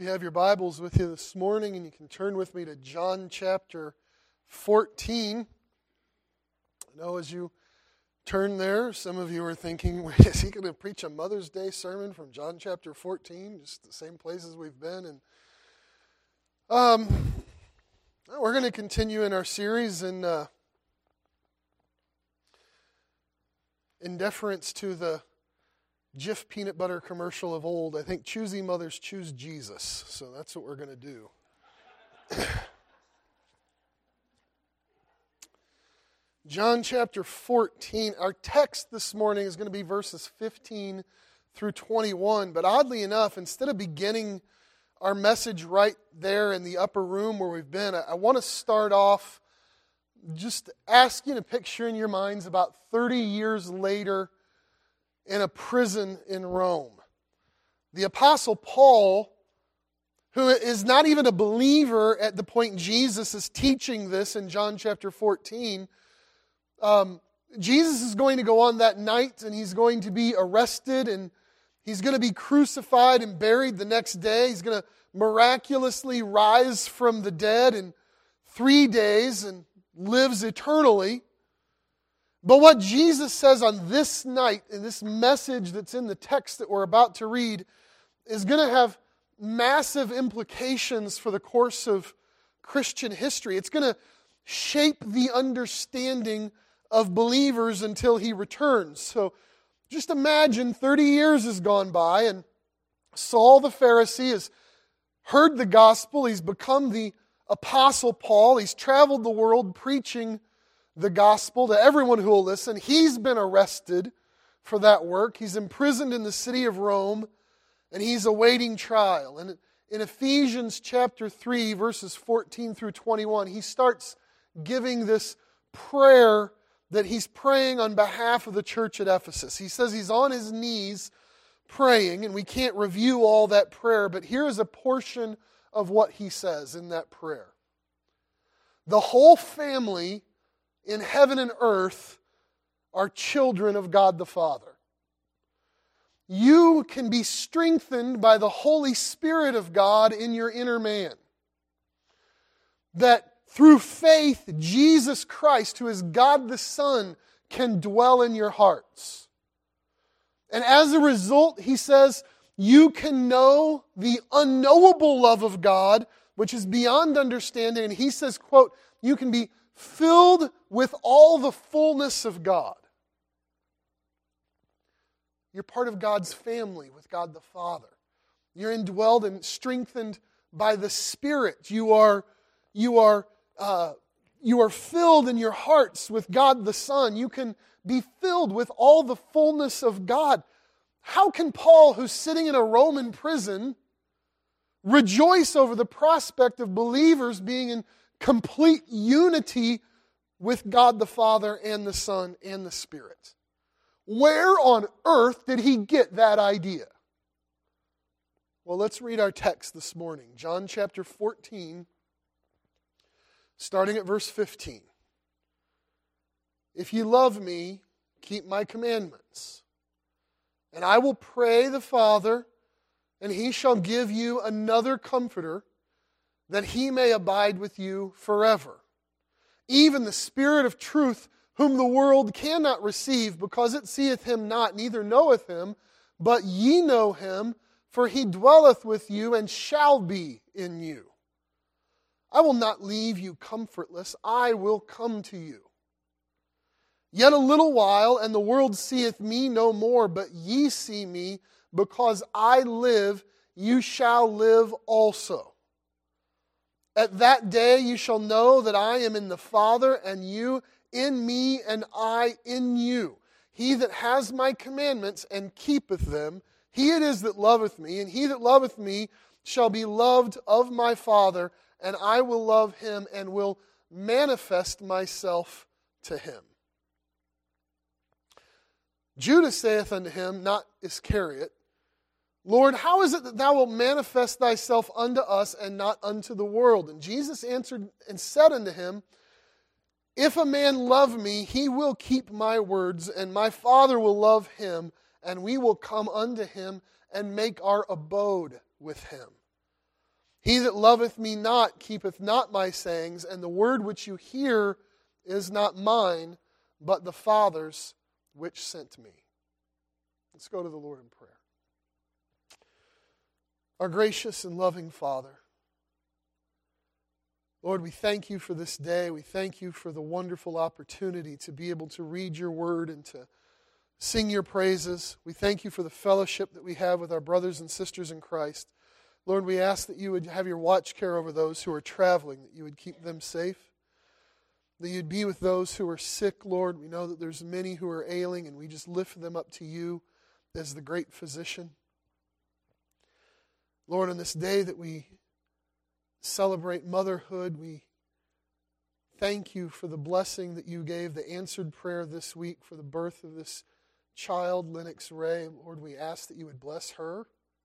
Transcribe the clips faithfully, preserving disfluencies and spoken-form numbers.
you have your Bibles with you this morning, and you can turn with me to John chapter fourteen. I know as you turn there, some of you are thinking, wait, is he going to preach a Mother's Day sermon from John chapter fourteen? Just the same places we've been. And um, we're going to continue in our series in, uh, in deference to the Jif peanut butter commercial of old. I think choosy mothers choose Jesus. So that's what we're going to do. John chapter fourteen. Our text this morning is going to be verses fifteen through twenty-one. But oddly enough, instead of beginning our message right there in the upper room where we've been, I, I want to start off just asking a picture in your minds about thirty years later in a prison in Rome. The Apostle Paul, who is not even a believer at the point Jesus is teaching this in John chapter fourteen, um, Jesus is going to go on that night and he's going to be arrested and he's going to be crucified and buried the next day. He's going to miraculously rise from the dead in three days and lives eternally. But what Jesus says on this night, in this message that's in the text that we're about to read, is going to have massive implications for the course of Christian history. It's going to shape the understanding of believers until He returns. So just imagine thirty years has gone by and Saul the Pharisee has heard the gospel. He's become the Apostle Paul. He's traveled the world preaching the gospel to everyone who will listen. He's been arrested for that work. He's imprisoned in the city of Rome, and he's awaiting trial. And in Ephesians chapter three, verses fourteen through twenty-one, he starts giving this prayer that he's praying on behalf of the church at Ephesus. He says he's on his knees praying, and we can't review all that prayer, but here is a portion of what he says in that prayer. The whole family in heaven and earth are children of God the Father. You can be strengthened by the Holy Spirit of God in your inner man. That through faith, Jesus Christ, who is God the Son, can dwell in your hearts. And as a result, he says, you can know the unknowable love of God, which is beyond understanding. And he says, quote, you can be filled with all the fullness of God. You're part of God's family with God the Father. You're indwelled and strengthened by the Spirit. You are, you are, uh, you are filled in your hearts with God the Son. You can be filled with all the fullness of God. How can Paul, who's sitting in a Roman prison, rejoice over the prospect of believers being in complete unity with God the Father and the Son and the Spirit? Where on earth did he get that idea? Well, let's read our text this morning. John chapter fourteen, starting at verse fifteen. If ye love me, keep my commandments. And I will pray the Father, and he shall give you another comforter, that he may abide with you forever. Even the Spirit of truth, whom the world cannot receive, because it seeth him not, neither knoweth him, but ye know him, for he dwelleth with you and shall be in you. I will not leave you comfortless, I will come to you. Yet a little while, and the world seeth me no more, but ye see me, because I live, you shall live also. At that day you shall know that I am in the Father, and you in me, and I in you. He that has my commandments and keepeth them, he it is that loveth me, and he that loveth me shall be loved of my Father, and I will love him and will manifest myself to him. Judas saith unto him, not Iscariot, Lord, how is it that thou wilt manifest thyself unto us and not unto the world? And Jesus answered and said unto him, If a man love me, he will keep my words, and my Father will love him, and we will come unto him and make our abode with him. He that loveth me not keepeth not my sayings, and the word which you hear is not mine, but the Father's which sent me. Let's go to the Lord in prayer. Our gracious and loving Father, Lord, we thank you for this day. We thank you for the wonderful opportunity to be able to read your word and to sing your praises. We thank you for the fellowship that we have with our brothers and sisters in Christ. Lord, we ask that you would have your watch care over those who are traveling, that you would keep them safe, that you'd be with those who are sick, Lord. We know that there's many who are ailing, and we just lift them up to you as the great physician. Lord, on this day that we celebrate motherhood, we thank you for the blessing that you gave, the answered prayer this week for the birth of this child, Lennox Ray. Lord, we ask that you would bless her.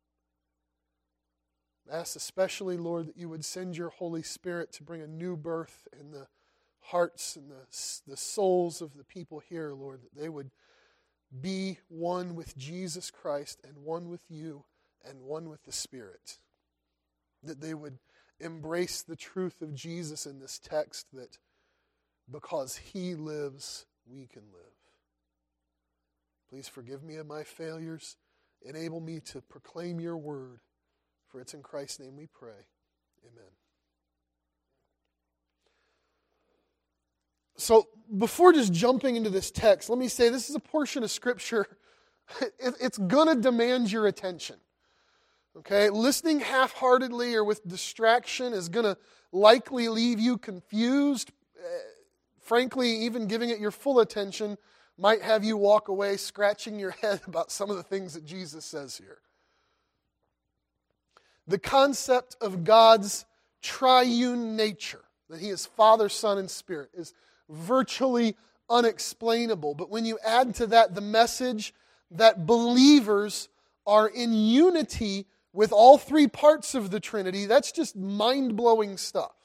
Ask especially, Lord, that you would send your Holy Spirit to bring a new birth in the hearts and the, the souls of the people here, Lord, that they would be one with Jesus Christ and one with you and one with the Spirit. That they would embrace the truth of Jesus in this text, that because He lives, we can live. Please forgive me of my failures. Enable me to proclaim your word. For it's in Christ's name we pray. Amen. So before just jumping into this text, let me say this is a portion of Scripture. It's going to demand your attention. Okay? Listening half-heartedly or with distraction is going to likely leave you confused. Frankly, even giving it your full attention might have you walk away scratching your head about some of the things that Jesus says here. The concept of God's triune nature, that He is Father, Son, and Spirit, is virtually unexplainable. But when you add to that the message that believers are in unity with all three parts of the Trinity, that's just mind-blowing stuff.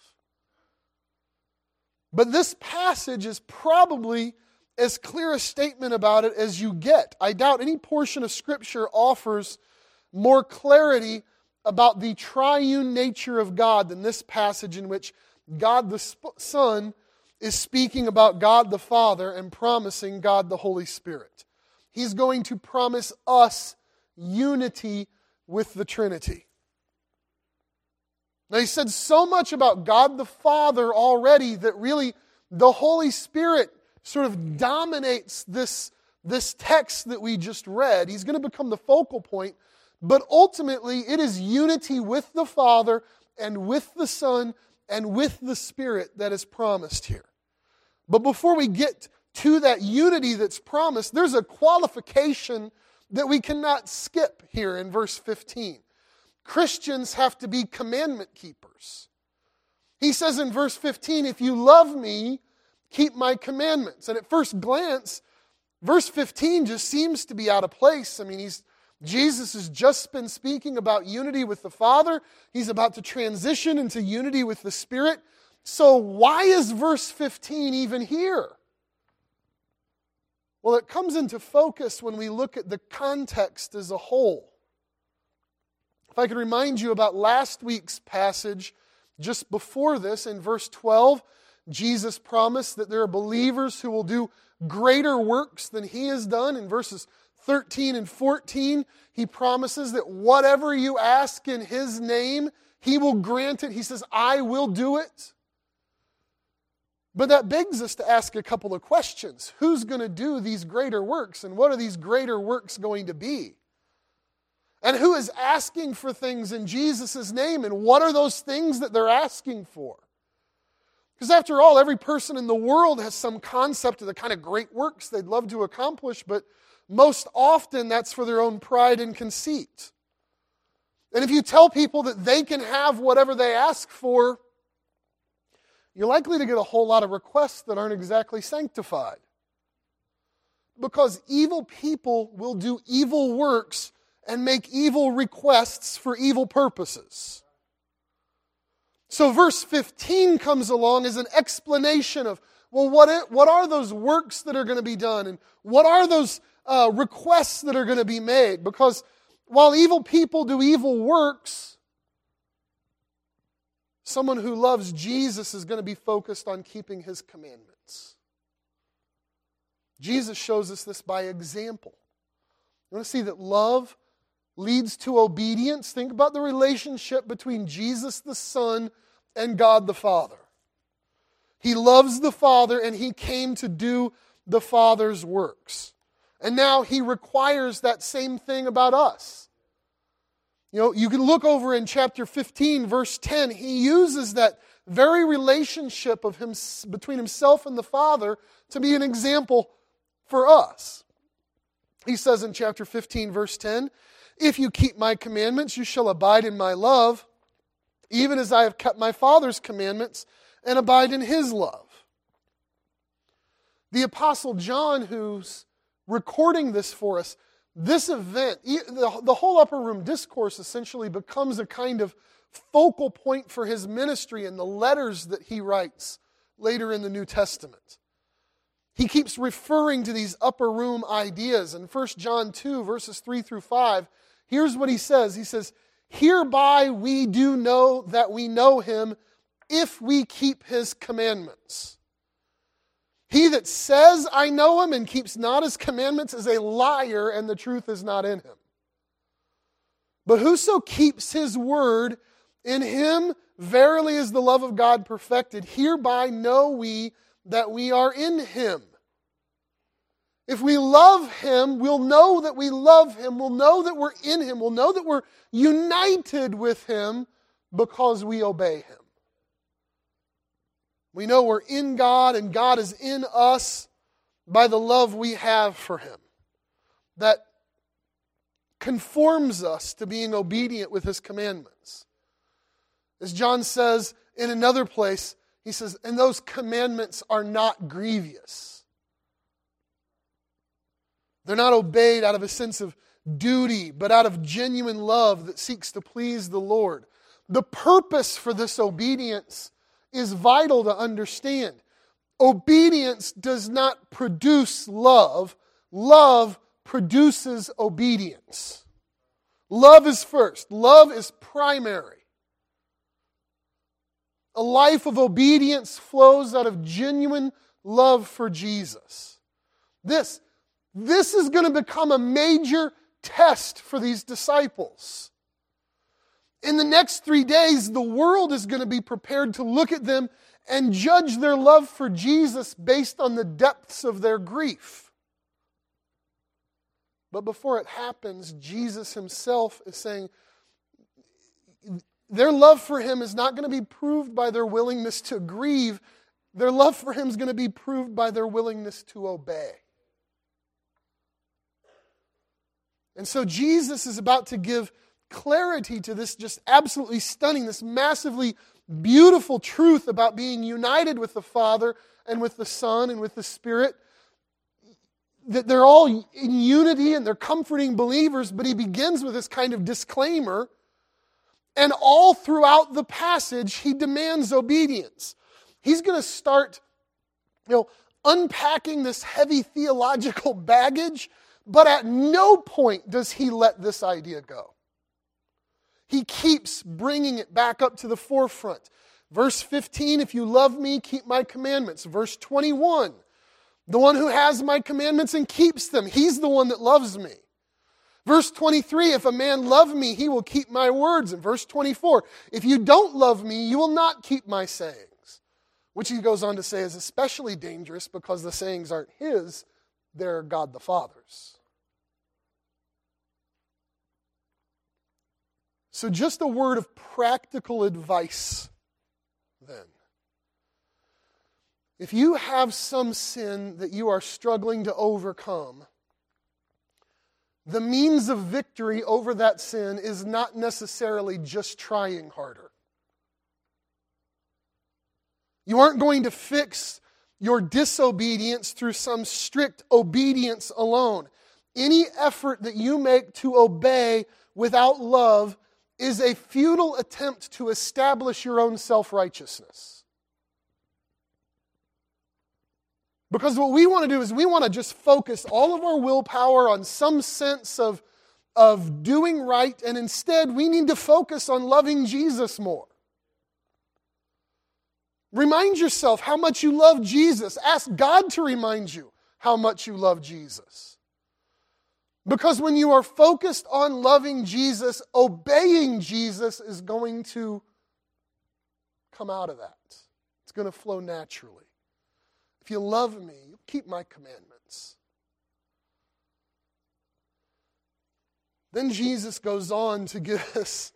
But this passage is probably as clear a statement about it as you get. I doubt any portion of Scripture offers more clarity about the triune nature of God than this passage, in which God the Son is speaking about God the Father and promising God the Holy Spirit. He's going to promise us unity with the Trinity. Now, he said so much about God the Father already that really the Holy Spirit sort of dominates this, this text that we just read. He's going to become the focal point. But ultimately, it is unity with the Father and with the Son and with the Spirit that is promised here. But before we get to that unity that's promised, there's a qualification that we cannot skip here in verse fifteen. Christians have to be commandment keepers. He says in verse fifteen, if you love me, keep my commandments. And at first glance, verse fifteen just seems to be out of place. I mean, he's Jesus has just been speaking about unity with the Father. He's about to transition into unity with the Spirit. So why is verse fifteen even here? Well, it comes into focus when we look at the context as a whole. If I could remind you about last week's passage just before this, in verse twelve, Jesus promised that there are believers who will do greater works than He has done. In verses thirteen and fourteen, He promises that whatever you ask in His name, He will grant it. He says, I will do it. But that begs us to ask a couple of questions. Who's going to do these greater works? And what are these greater works going to be? And who is asking for things in Jesus' name? And what are those things that they're asking for? Because after all, every person in the world has some concept of the kind of great works they'd love to accomplish, but most often that's for their own pride and conceit. And if you tell people that they can have whatever they ask for, you're likely to get a whole lot of requests that aren't exactly sanctified. Because evil people will do evil works and make evil requests for evil purposes. So verse fifteen comes along as an explanation of, well, what, it, what are those works that are going to be done? And what are those uh, requests that are going to be made? Because while evil people do evil works, Someone who loves Jesus is going to be focused on keeping His commandments. Jesus shows us this by example. You want to see that love leads to obedience? Think about the relationship between Jesus the Son and God the Father. He loves the Father and He came to do the Father's works. And now He requires that same thing about us. You know, you can look over in chapter fifteen, verse ten. He uses that very relationship of him, between Himself and the Father to be an example for us. He says in chapter fifteen, verse ten, "If you keep my commandments, you shall abide in my love, even as I have kept my Father's commandments and abide in His love." The Apostle John, who's recording this for us, this event, the whole upper room discourse essentially becomes a kind of focal point for his ministry in the letters that he writes later in the New Testament. He keeps referring to these upper room ideas. In First John two, verses three through five, here's what he says. He says, "Hereby we do know that we know Him, if we keep His commandments. He that says, I know Him, and keeps not His commandments is a liar, and the truth is not in him. But whoso keeps His word, in him verily is the love of God perfected. Hereby know we that we are in Him." If we love Him, we'll know that we love Him. We'll know that we're in Him. We'll know that we're united with Him because we obey Him. We know we're in God and God is in us by the love we have for Him that conforms us to being obedient with His commandments. As John says in another place, he says, "And those commandments are not grievous." They're not obeyed out of a sense of duty, but out of genuine love that seeks to please the Lord. The purpose for this obedience is vital to understand. Obedience does not produce love. Love produces obedience. Love is first. Love is primary. A life of obedience flows out of genuine love for Jesus. This, this is going to become a major test for these disciples. In the next three days, the world is going to be prepared to look at them and judge their love for Jesus based on the depths of their grief. But before it happens, Jesus Himself is saying their love for Him is not going to be proved by their willingness to grieve. Their love for Him is going to be proved by their willingness to obey. And so Jesus is about to give clarity to this just absolutely stunning, this massively beautiful truth about being united with the Father and with the Son and with the Spirit. That they're all in unity and they're comforting believers, but He begins with this kind of disclaimer. And all throughout the passage, He demands obedience. He's going to start, you know, unpacking this heavy theological baggage, but at no point does He let this idea go. He keeps bringing it back up to the forefront. Verse fifteen, "If you love me, keep my commandments." Verse twenty-one, "The one who has my commandments and keeps them, he's the one that loves me." Verse twenty-three, "If a man love me, he will keep my words." And verse twenty-four, "If you don't love me, you will not keep my sayings." Which he goes on to say is especially dangerous because the sayings aren't his, they're God the Father's. So just a word of practical advice then. If you have some sin that you are struggling to overcome, the means of victory over that sin is not necessarily just trying harder. You aren't going to fix your disobedience through some strict obedience alone. Any effort that you make to obey without love is a futile attempt to establish your own self-righteousness. Because what we want to do is we want to just focus all of our willpower on some sense of, of doing right, and instead we need to focus on loving Jesus more. Remind yourself how much you love Jesus. Ask God to remind you how much you love Jesus. Because when you are focused on loving Jesus, obeying Jesus is going to come out of that. It's going to flow naturally. If you love me, you keep my commandments. Then Jesus goes on to give us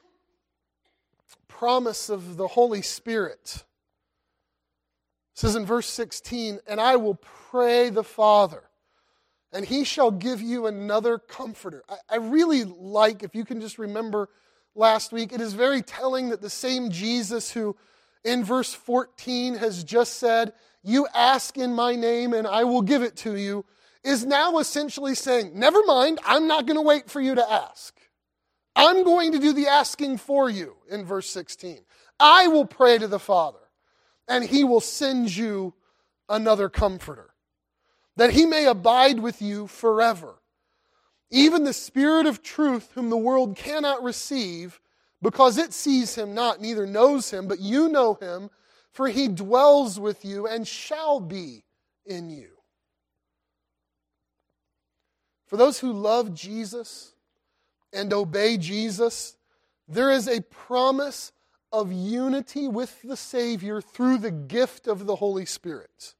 promise of the Holy Spirit. It says in verse sixteen, "And I will pray the Father, and He shall give you another comforter." I, I really like, if you can just remember last week, it is very telling that the same Jesus who in verse fourteen has just said, "You ask in my name and I will give it to you," is now essentially saying, never mind, I'm not going to wait for you to ask. I'm going to do the asking for you in verse sixteen. I will pray to the Father, and He will send you another comforter, that He may abide with you forever. Even the Spirit of truth, whom the world cannot receive, because it sees Him not, neither knows Him, but you know Him, for He dwells with you and shall be in you. For those who love Jesus and obey Jesus, there is a promise of unity with the Savior through the gift of the Holy Spirit.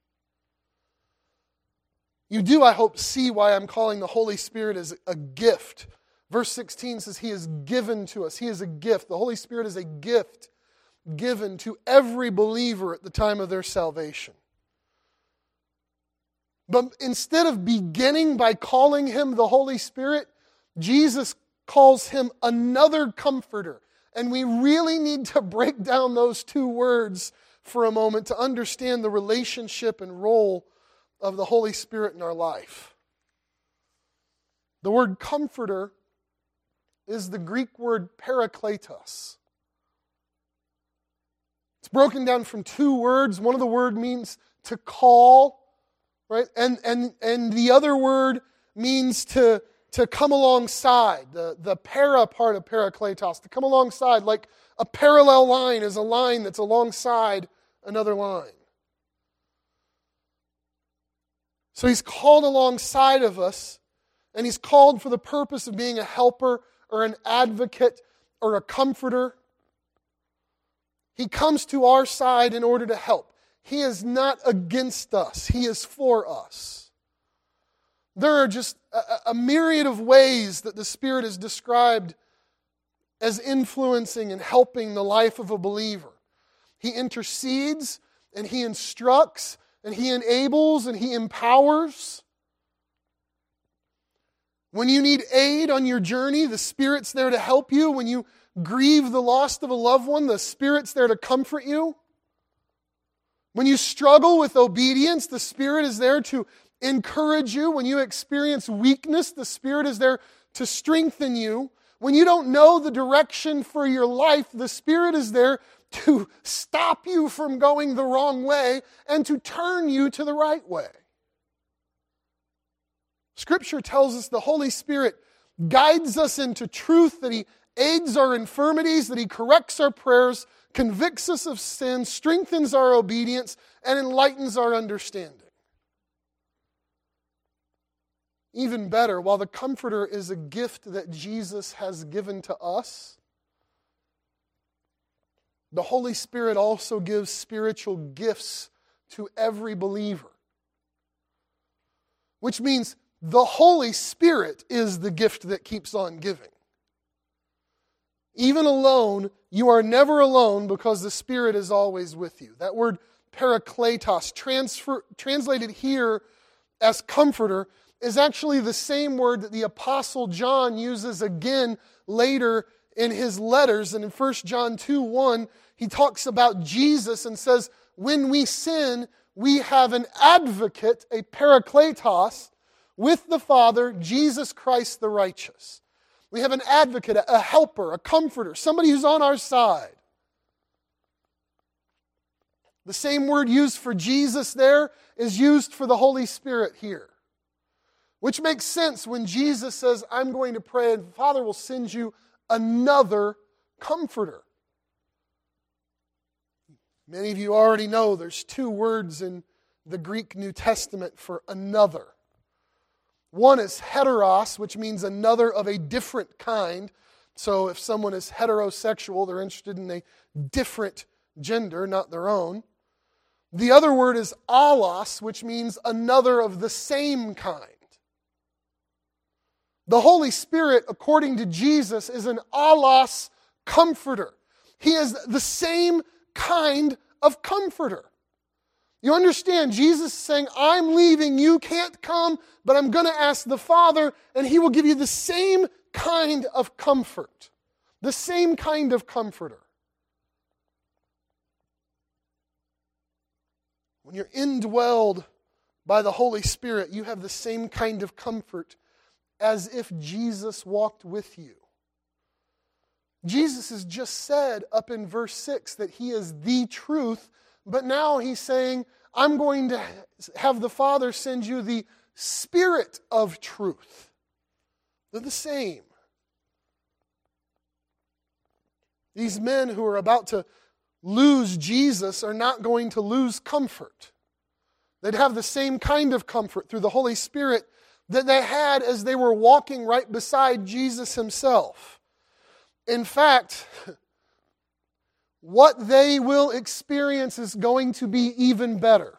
You do, I hope, see why I'm calling the Holy Spirit as a gift. Verse sixteen says He is given to us. He is a gift. The Holy Spirit is a gift given to every believer at the time of their salvation. But instead of beginning by calling Him the Holy Spirit, Jesus calls Him another comforter. And we really need to break down those two words for a moment to understand the relationship and role of the Holy Spirit in our life. The word comforter is the Greek word parakletos. It's broken down from two words. One of the words means to call, right? And and and the other word means to, to come alongside. The, the para part of parakletos, to come alongside, like a parallel line is a line that's alongside another line. So He's called alongside of us, and He's called for the purpose of being a helper or an advocate or a comforter. He comes to our side in order to help. He is not against us. He is for us. There are just a, a myriad of ways that the Spirit is described as influencing and helping the life of a believer. He intercedes and He instructs and He enables and He empowers. When you need aid on your journey, the Spirit's there to help you. When you grieve the loss of a loved one, the Spirit's there to comfort you. When you struggle with obedience, the Spirit is there to encourage you. When you experience weakness, the Spirit is there to strengthen you. When you don't know the direction for your life, the Spirit is there to stop you from going the wrong way and to turn you to the right way. Scripture tells us the Holy Spirit guides us into truth, that He aids our infirmities, that He corrects our prayers, convicts us of sin, strengthens our obedience, and enlightens our understanding. Even better, while the Comforter is a gift that Jesus has given to us, the Holy Spirit also gives spiritual gifts to every believer. Which means the Holy Spirit is the gift that keeps on giving. Even alone, you are never alone because the Spirit is always with you. That word parakletos, transfer, translated here as comforter, is actually the same word that the Apostle John uses again later in his letters. And in First John two one, he talks about Jesus and says, when we sin, we have an advocate, a parakletos, with the Father, Jesus Christ the righteous. We have an advocate, a helper, a comforter, somebody who's on our side. The same word used for Jesus there is used for the Holy Spirit here. Which makes sense when Jesus says, I'm going to pray and the Father will send you another comforter. Many of you already know there's two words in the Greek New Testament for another. One is heteros, which means another of a different kind. So if someone is heterosexual, they're interested in a different gender, not their own. The other word is allos, which means another of the same kind. The Holy Spirit, according to Jesus, is an allos comforter. He is the same kind of comforter. You understand, Jesus is saying, I'm leaving, you can't come, but I'm going to ask the Father, and He will give you the same kind of comfort. The same kind of comforter. When you're indwelled by the Holy Spirit, you have the same kind of comfort as if Jesus walked with you. Jesus has just said up in verse six that He is the truth, but now He's saying, I'm going to have the Father send you the Spirit of truth. They're the same. These men who are about to lose Jesus are not going to lose comfort. They'd have the same kind of comfort through the Holy Spirit that they had as they were walking right beside Jesus Himself. In fact, what they will experience is going to be even better.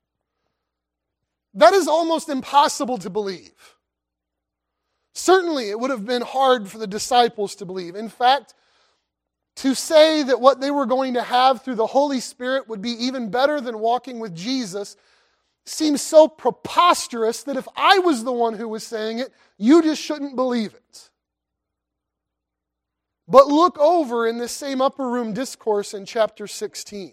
That is almost impossible to believe. Certainly, it would have been hard for the disciples to believe. In fact, to say that what they were going to have through the Holy Spirit would be even better than walking with Jesus seems so preposterous that if I was the one who was saying it, you just shouldn't believe it. But look over in this same upper room discourse in chapter sixteen.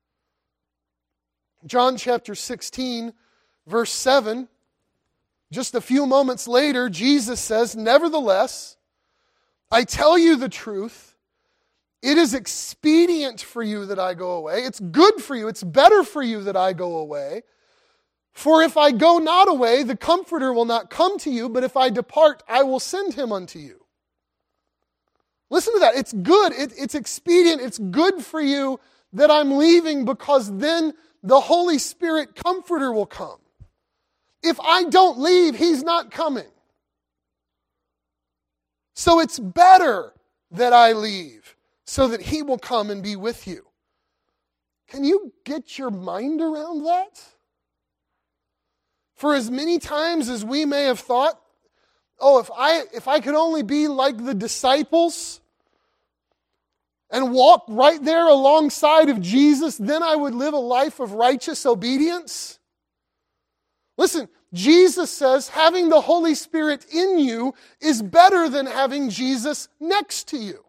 John chapter sixteen, verse seven. Just a few moments later, Jesus says, nevertheless, I tell you the truth, it is expedient for you that I go away. It's good for you. It's better for you that I go away. For if I go not away, the Comforter will not come to you, but if I depart, I will send Him unto you. Listen to that. It's good. It, it's expedient. It's good for you that I'm leaving because then the Holy Spirit Comforter will come. If I don't leave, He's not coming. So it's better that I leave so that He will come and be with you. Can you get your mind around that? For as many times as we may have thought, oh, if I if I could only be like the disciples and walk right there alongside of Jesus, then I would live a life of righteous obedience. Listen, Jesus says having the Holy Spirit in you is better than having Jesus next to you.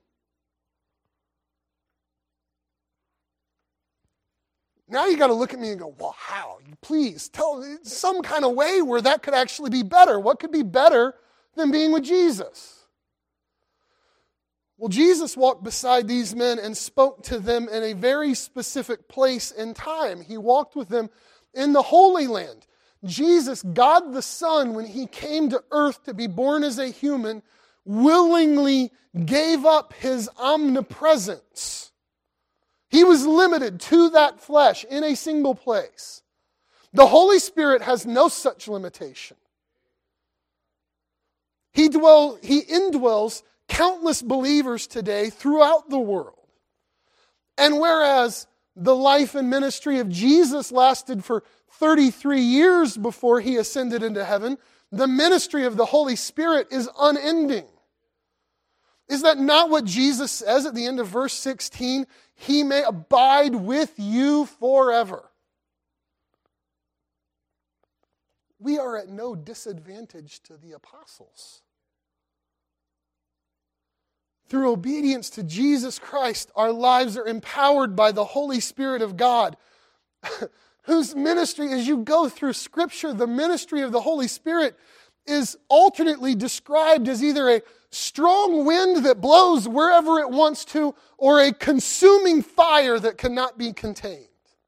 Now you got to look at me and go, well, how? Please tell me some kind of way where that could actually be better. What could be better than being with Jesus? Well, Jesus walked beside these men and spoke to them in a very specific place and time. He walked with them in the Holy Land. Jesus, God the Son, when He came to earth to be born as a human, willingly gave up His omnipresence. He was limited to that flesh in a single place. The Holy Spirit has no such limitation. He dwell, He indwells countless believers today throughout the world. And whereas the life and ministry of Jesus lasted for thirty-three years before He ascended into heaven, the ministry of the Holy Spirit is unending. Is that not what Jesus says at the end of verse sixteen? He may abide with you forever. We are at no disadvantage to the apostles. Through obedience to Jesus Christ, our lives are empowered by the Holy Spirit of God, whose ministry, as you go through Scripture, the ministry of the Holy Spirit is alternately described as either a strong wind that blows wherever it wants to, or a consuming fire that cannot be contained.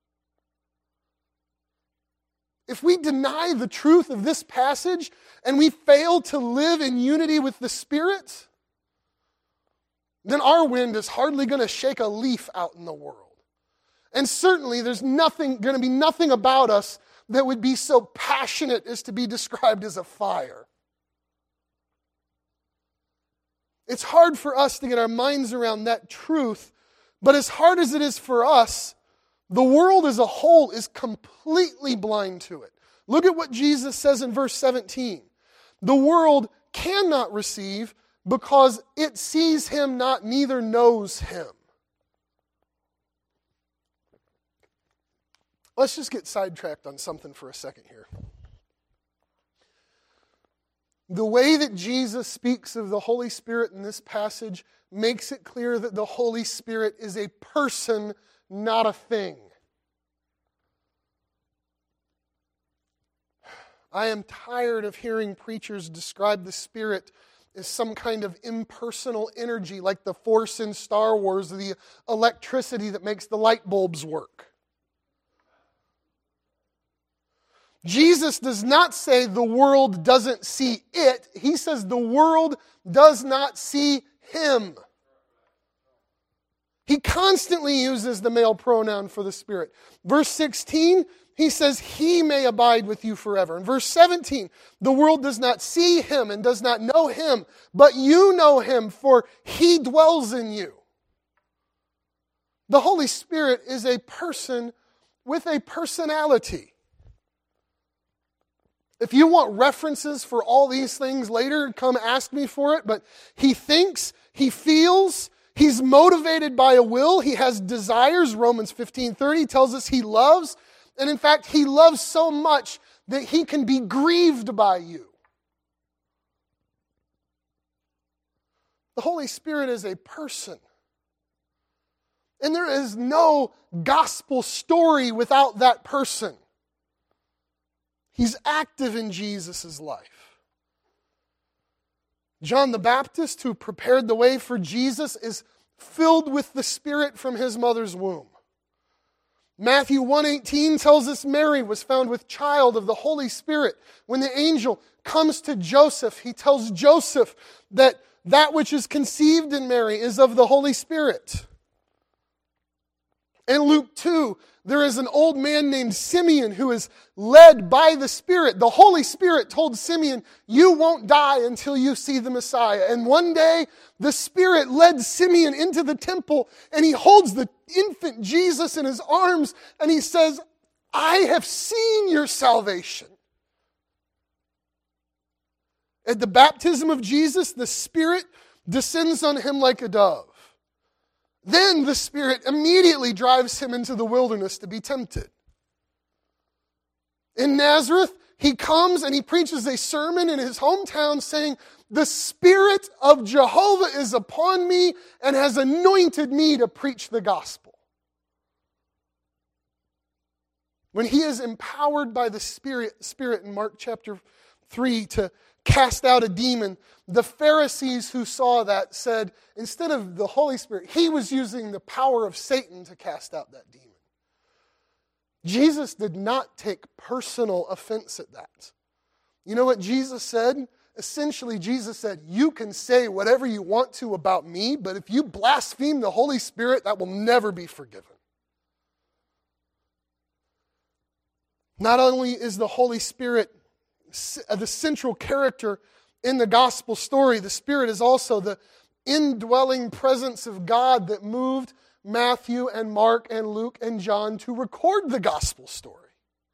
If we deny the truth of this passage and we fail to live in unity with the Spirit, then our wind is hardly going to shake a leaf out in the world. And certainly there's nothing going to be nothing about us that would be so passionate as to be described as a fire. It's hard for us to get our minds around that truth, but as hard as it is for us, the world as a whole is completely blind to it. Look at what Jesus says in verse seventeen. The world cannot receive because it sees him not, neither knows him. Let's just get sidetracked on something for a second here. The way that Jesus speaks of the Holy Spirit in this passage makes it clear that the Holy Spirit is a person, not a thing. I am tired of hearing preachers describe the Spirit as some kind of impersonal energy, like the Force in Star Wars, the electricity that makes the light bulbs work. Jesus does not say the world doesn't see it. He says the world does not see him. He constantly uses the male pronoun for the Spirit. Verse sixteen, he says, he may abide with you forever. In verse seventeen, the world does not see him and does not know him, but you know him, for he dwells in you. The Holy Spirit is a person with a personality. If you want references for all these things later, come ask me for it. But he thinks, he feels, he's motivated by a will, he has desires. Romans fifteen thirty tells us he loves. And in fact, he loves so much that he can be grieved by you. The Holy Spirit is a person. And there is no gospel story without that person. He's active in Jesus' life. John the Baptist, who prepared the way for Jesus, is filled with the Spirit from his mother's womb. Matthew one eighteen tells us Mary was found with child of the Holy Spirit. When the angel comes to Joseph, he tells Joseph that that which is conceived in Mary is of the Holy Spirit. In Luke two, there is an old man named Simeon who is led by the Spirit. The Holy Spirit told Simeon, you won't die until you see the Messiah. And one day, the Spirit led Simeon into the temple, and he holds the infant Jesus in his arms, and he says, I have seen your salvation. At the baptism of Jesus, the Spirit descends on him like a dove. Then the Spirit immediately drives him into the wilderness to be tempted. In Nazareth, he comes and he preaches a sermon in his hometown saying, the Spirit of Jehovah is upon me and has anointed me to preach the gospel. When he is empowered by the Spirit, Spirit in Mark chapter three to cast out a demon, the Pharisees who saw that said, instead of the Holy Spirit, he was using the power of Satan to cast out that demon. Jesus did not take personal offense at that. You know what Jesus said? Essentially, Jesus said, you can say whatever you want to about me, but if you blaspheme the Holy Spirit, that will never be forgiven. Not only is the Holy Spirit the central character in the gospel story, the Spirit is also the indwelling presence of God that moved Matthew and Mark and Luke and John to record the gospel story.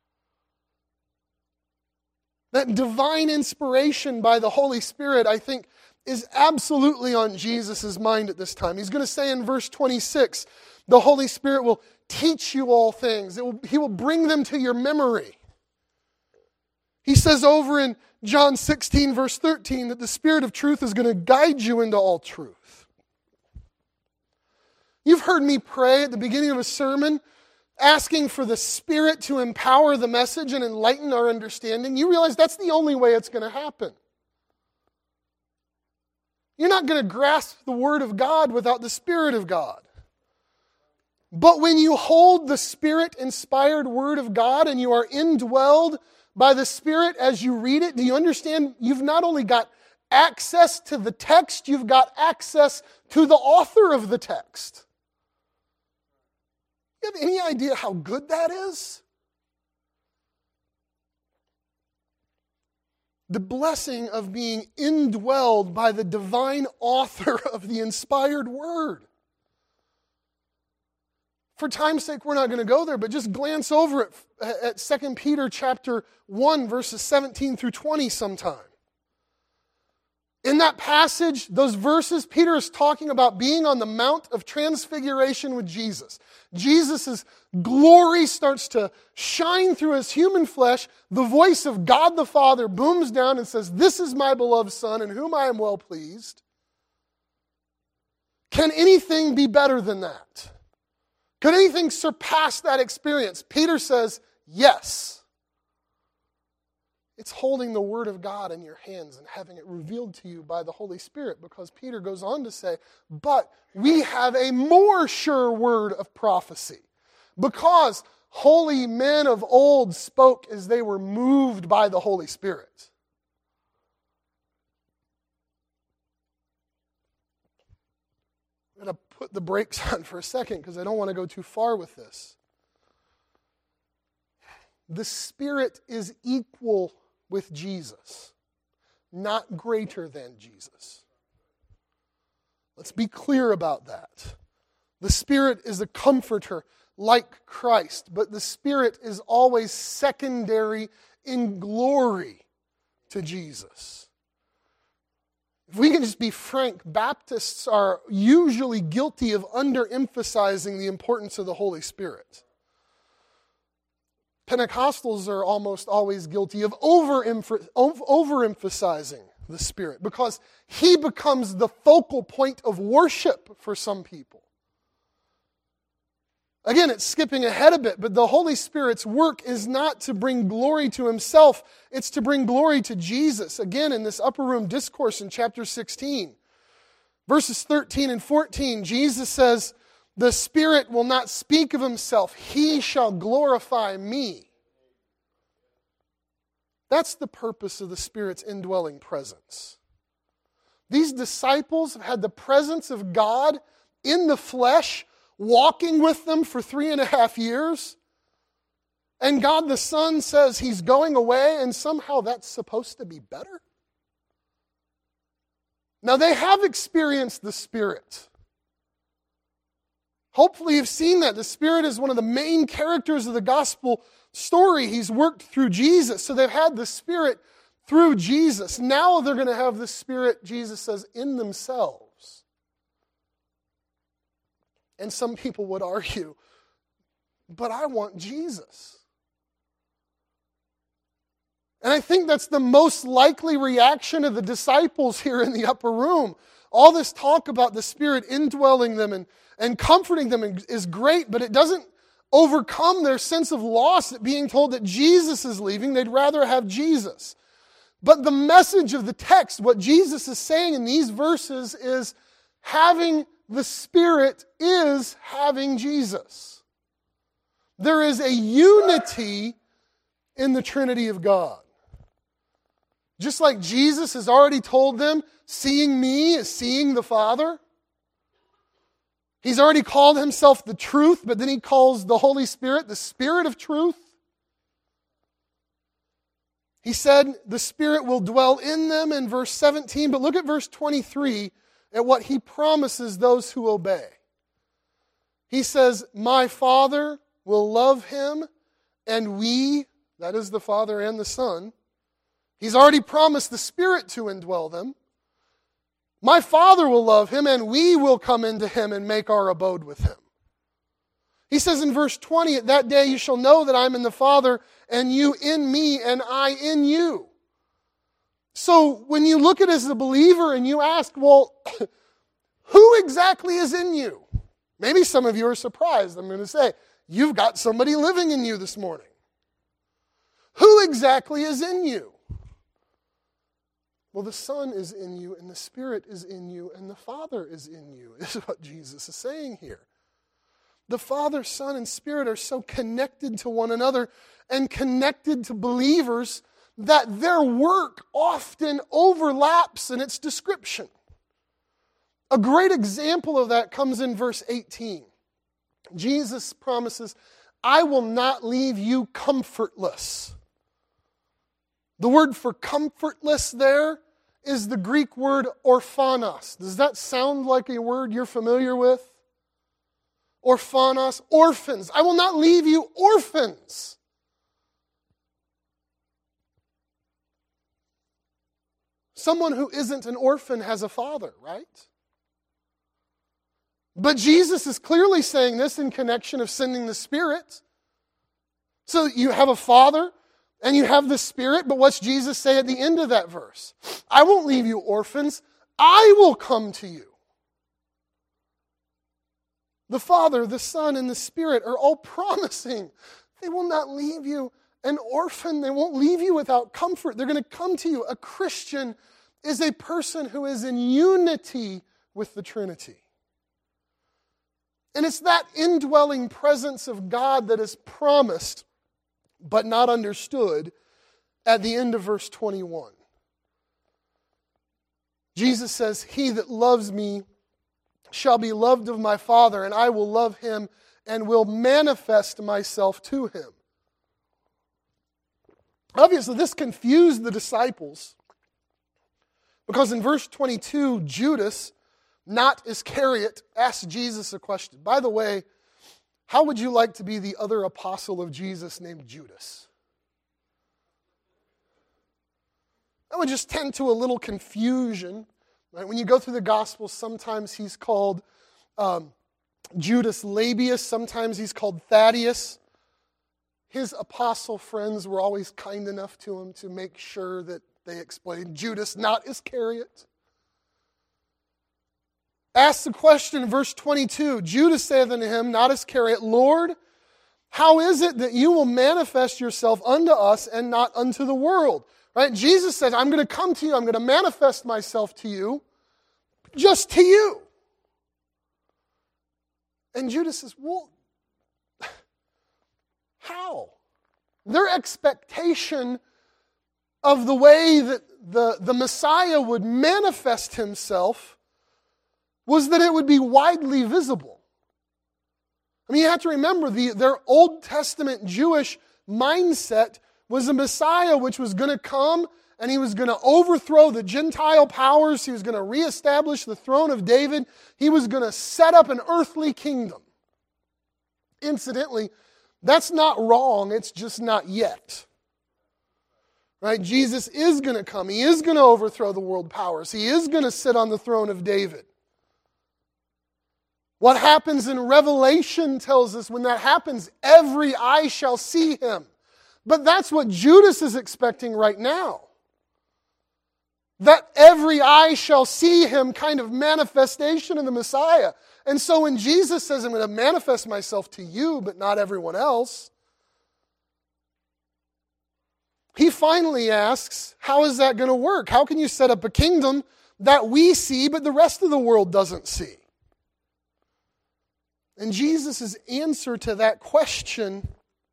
That divine inspiration by the Holy Spirit, I think, is absolutely on Jesus' mind at this time. He's going to say in verse twenty-six, the Holy Spirit will teach you all things. It will, he will bring them to your memory. He says over in John sixteen, verse thirteen, that the Spirit of truth is going to guide you into all truth. You've heard me pray at the beginning of a sermon, asking for the Spirit to empower the message and enlighten our understanding. You realize that's the only way it's going to happen. You're not going to grasp the Word of God without the Spirit of God. But when you hold the Spirit-inspired Word of God and you are indwelled by the Spirit as you read it, do you understand? You've not only got access to the text, you've got access to the author of the text. you have any idea how good that is? The blessing of being indwelled by the divine author of the inspired word. For time's sake, we're not going to go there, but just glance over it at Second Peter chapter one, verses seventeen through twenty sometime. In that passage, those verses, Peter is talking about being on the Mount of Transfiguration with Jesus. Jesus' glory starts to shine through his human flesh. The voice of God the Father booms down and says, "This is my beloved Son, in whom I am well pleased." Can anything be better than that? Could anything surpass that experience? Peter says, yes. It's holding the Word of God in your hands and having it revealed to you by the Holy Spirit, because Peter goes on to say, but we have a more sure word of prophecy, because holy men of old spoke as they were moved by the Holy Spirit. I'm going to put the brakes on for a second because I don't want to go too far with this. The Spirit is equal with Jesus, not greater than Jesus. Let's be clear about that. The Spirit is a comforter like Christ, but the Spirit is always secondary in glory to Jesus. If we can just be frank, Baptists are usually guilty of underemphasizing the importance of the Holy Spirit. Pentecostals are almost always guilty of overemphasizing the Spirit, because He becomes the focal point of worship for some people. Again, it's skipping ahead a bit, but the Holy Spirit's work is not to bring glory to Himself, it's to bring glory to Jesus. Again, in this upper room discourse in chapter sixteen, verses thirteen and fourteen, Jesus says, "The Spirit will not speak of Himself, He shall glorify me." That's the purpose of the Spirit's indwelling presence. These disciples have had the presence of God in the flesh, walking with them for three and a half years. And God the Son says He's going away, and somehow that's supposed to be better. Now, they have experienced the Spirit. Hopefully you've seen that. The Spirit is one of the main characters of the gospel story. He's worked through Jesus. So they've had the Spirit through Jesus. Now they're going to have the Spirit, Jesus says, in themselves. And some people would argue, but I want Jesus. And I think that's the most likely reaction of the disciples here in the upper room. All this talk about the Spirit indwelling them and, and comforting them is great, but it doesn't overcome their sense of loss at being told that Jesus is leaving. They'd rather have Jesus. But the message of the text, what Jesus is saying in these verses, is having the Spirit is having Jesus. There is a unity in the Trinity of God. Just like Jesus has already told them, seeing me is seeing the Father. He's already called Himself the truth, but then He calls the Holy Spirit the Spirit of truth. He said the Spirit will dwell in them in verse seventeen, but look at verse twenty-three at what He promises those who obey. He says, "My Father will love him, and we," that is the Father and the Son. He's already promised the Spirit to indwell them. "My Father will love him, and we will come into him and make our abode with him." He says in verse twenty, "At that day you shall know that I'm in the Father, and you in me, and I in you." So when you look at it as a believer and you ask, well, who exactly is in you? Maybe some of you are surprised. I'm going to say, you've got somebody living in you this morning. Who exactly is in you? Well, the Son is in you, and the Spirit is in you, and the Father is in you, is what Jesus is saying here. The Father, Son, and Spirit are so connected to one another and connected to believers that their work often overlaps in its description. A great example of that comes in verse eighteen. Jesus promises, I will not leave you comfortless. The word for comfortless there is the Greek word orphanos. Does that sound like a word you're familiar with? Orphanos, orphans. I will not leave you orphans. Someone who isn't an orphan has a father, right? But Jesus is clearly saying this in connection of sending the Spirit. So you have a father and you have the Spirit, but what's Jesus say at the end of that verse? I won't leave you orphans. I will come to you. The Father, the Son, and the Spirit are all promising they will not leave you an orphan. They won't leave you without comfort. They're going to come to you. A Christian is a person who is in unity with the Trinity. And it's that indwelling presence of God that is promised, but not understood, at the end of verse twenty-one. Jesus says, he that loves me shall be loved of my Father, and I will love him and will manifest myself to him. Obviously, this confused the disciples, because in verse twenty-two, Judas, not Iscariot, asked Jesus a question. By the way, how would you like to be the other apostle of Jesus named Judas? That would just tend to a little confusion. Right? When you go through the Gospels, sometimes he's called um, Judas Labius, sometimes he's called Thaddeus. His apostle friends were always kind enough to him to make sure that they explained Judas, not Iscariot. Asks the question in verse twenty-two, Judas saith unto him, not Iscariot, Lord, how is it that you will manifest yourself unto us and not unto the world? Right? Jesus said, I'm going to come to you, I'm going to manifest myself to you, just to you. And Judas says, well, how? Their expectation of the way that the, the Messiah would manifest himself was that it would be widely visible. I mean, you have to remember, the, their Old Testament Jewish mindset was a Messiah which was going to come and he was going to overthrow the Gentile powers. He was going to reestablish the throne of David. He was going to set up an earthly kingdom. Incidentally, that's not wrong, it's just not yet. Right? Jesus is going to come. He is going to overthrow the world powers. He is going to sit on the throne of David. What happens in Revelation tells us when that happens, every eye shall see him. But that's what Judas is expecting right now. That every eye shall see him kind of manifestation of the Messiah. And so when Jesus says, I'm going to manifest myself to you, but not everyone else, he finally asks, how is that going to work? How can you set up a kingdom that we see, but the rest of the world doesn't see? And Jesus' answer to that question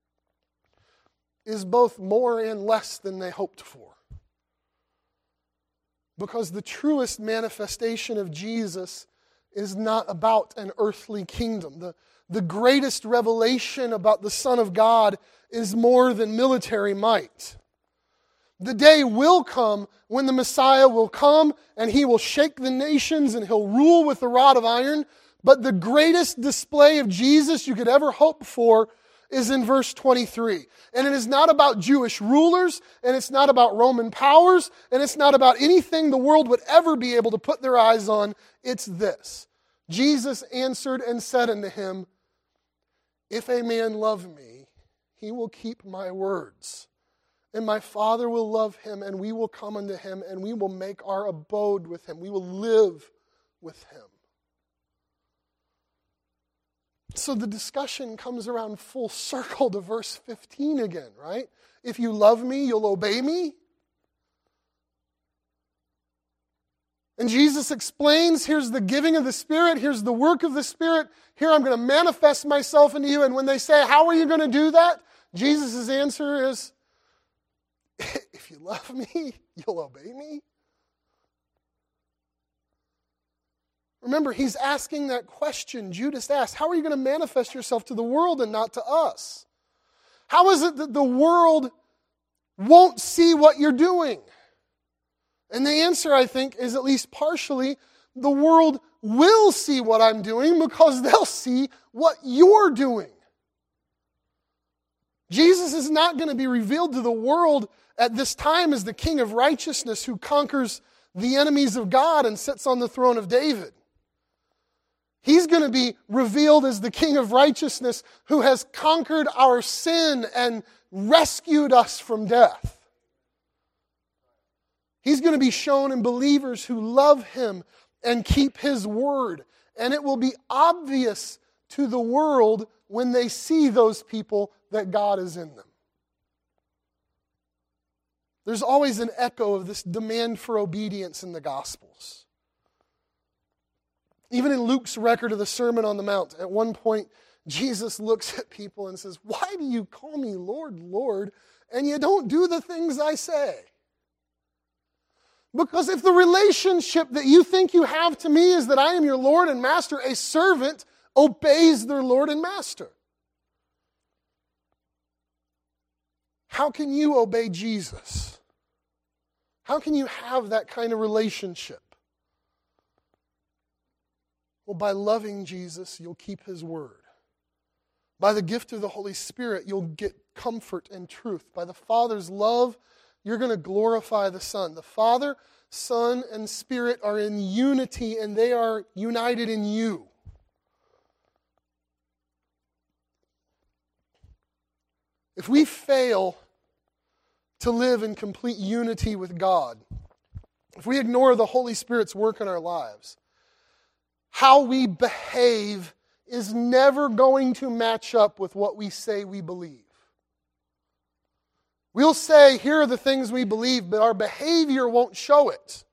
is both more and less than they hoped for. Because the truest manifestation of Jesus is not about an earthly kingdom. The, the greatest revelation about the Son of God is more than military might. The day will come when the Messiah will come and he will shake the nations and he'll rule with a rod of iron. But the greatest display of Jesus you could ever hope for is in verse twenty-three. And it is not about Jewish rulers, and it's not about Roman powers, and it's not about anything the world would ever be able to put their eyes on. It's this. Jesus answered and said unto him, if a man love me, he will keep my words. And my Father will love him, and we will come unto him, and we will make our abode with him. We will live with him. So the discussion comes around full circle to verse fifteen again, right? If you love me, you'll obey me. And Jesus explains, here's the giving of the Spirit, here's the work of the Spirit, here I'm going to manifest myself into you. And when they say, how are you going to do that? Jesus' answer is, if you love me, you'll obey me. Remember, he's asking that question. Judas asked, how are you going to manifest yourself to the world and not to us? How is it that the world won't see what you're doing? And the answer, I think, is at least partially, the world will see what I'm doing because they'll see what you're doing. Jesus is not going to be revealed to the world at this time as the King of righteousness who conquers the enemies of God and sits on the throne of David. He's going to be revealed as the King of righteousness who has conquered our sin and rescued us from death. He's going to be shown in believers who love Him and keep His word. And it will be obvious to the world when they see those people that God is in them. There's always an echo of this demand for obedience in the Gospels. Even in Luke's record of the Sermon on the Mount, at one point, Jesus looks at people and says, why do you call me Lord, Lord, and you don't do the things I say? Because if the relationship that you think you have to me is that I am your Lord and Master, a servant obeys their Lord and Master. How can you obey Jesus? How can you have that kind of relationship? Well, by loving Jesus, you'll keep His word. By the gift of the Holy Spirit, you'll get comfort and truth. By the Father's love, you're going to glorify the Son. The Father, Son, and Spirit are in unity, and they are united in you. If we fail to live in complete unity with God, if we ignore the Holy Spirit's work in our lives, how we behave is never going to match up with what we say we believe. We'll say, here are the things we believe, but our behavior won't show it.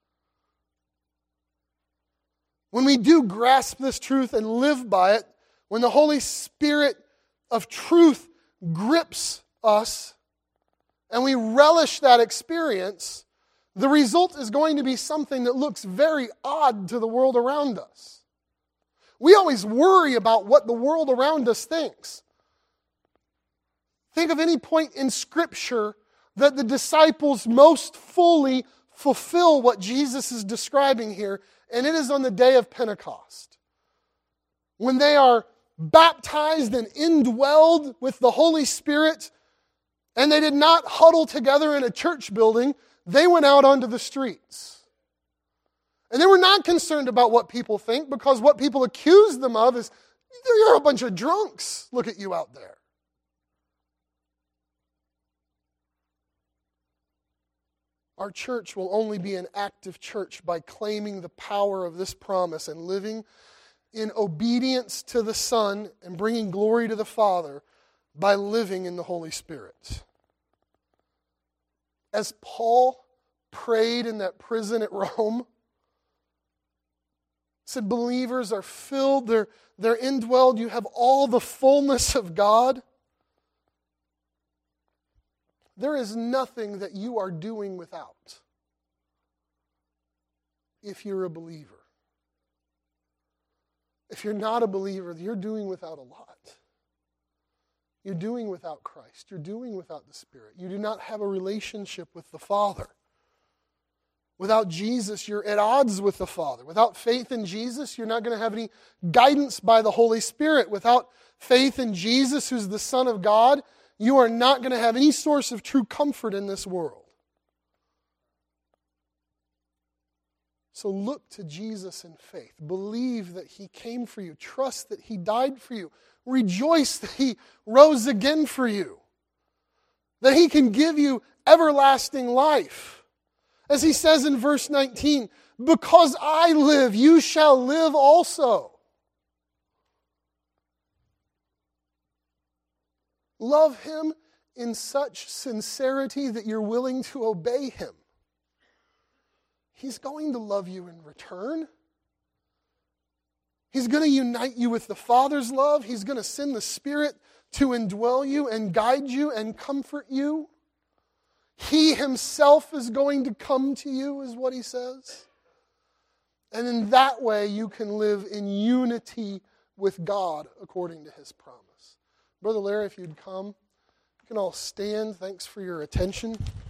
When we do grasp this truth and live by it, when the Holy Spirit of truth grips us and we relish that experience, the result is going to be something that looks very odd to the world around us. We always worry about what the world around us thinks. Think of any point in Scripture that the disciples most fully fulfill what Jesus is describing here, and it is on the day of Pentecost. When they are baptized and indwelled with the Holy Spirit, and they did not huddle together in a church building, they went out onto the streets. And they were not concerned about what people think, because what people accuse them of is, you're a bunch of drunks. Look at you out there. Our church will only be an active church by claiming the power of this promise and living in obedience to the Son and bringing glory to the Father by living in the Holy Spirit. As Paul prayed in that prison at Rome, said believers are filled, they're, they're indwelled, you have all the fullness of God. There is nothing that you are doing without if you're a believer. If you're not a believer, you're doing without a lot. You're doing without Christ. You're doing without the Spirit. You do not have a relationship with the Father. Without Jesus, you're at odds with the Father. Without faith in Jesus, you're not going to have any guidance by the Holy Spirit. Without faith in Jesus, who's the Son of God, you are not going to have any source of true comfort in this world. So look to Jesus in faith. Believe that He came for you. Trust that He died for you. Rejoice that He rose again for you. That He can give you everlasting life. As He says in verse nineteen, because I live, you shall live also. Love Him in such sincerity that you're willing to obey Him. He's going to love you in return. He's going to unite you with the Father's love. He's going to send the Spirit to indwell you and guide you and comfort you. He Himself is going to come to you, is what He says. And in that way, you can live in unity with God according to His promise. Brother Larry, if you'd come, you can all stand. Thanks for your attention.